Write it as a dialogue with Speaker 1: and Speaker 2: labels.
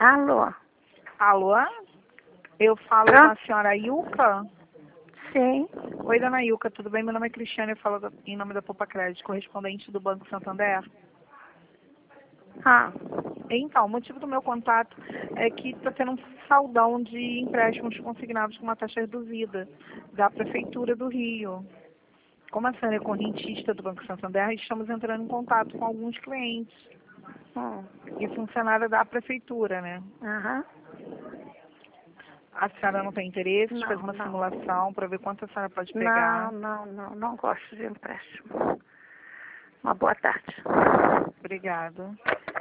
Speaker 1: Alô?
Speaker 2: Alô? Eu falo com a senhora Ilka?
Speaker 1: Sim.
Speaker 2: Oi, dona Ilka, tudo bem? Meu nome é Cristiane, eu falo em nome da Poupa Crédito, correspondente do Banco Santander. Então, o motivo do meu contato é que está tendo um saldão de empréstimos consignados com uma taxa reduzida da Prefeitura do Rio. Como a senhora é correntista do Banco Santander, estamos entrando em contato com alguns clientes e funcionária da Prefeitura, né?
Speaker 1: Aham.
Speaker 2: A senhora não tem interesse de
Speaker 1: Não,
Speaker 2: fazer uma
Speaker 1: não.
Speaker 2: simulação para ver quanto a senhora pode pegar?
Speaker 1: Não gosto de empréstimo. Uma boa tarde.
Speaker 2: Obrigada.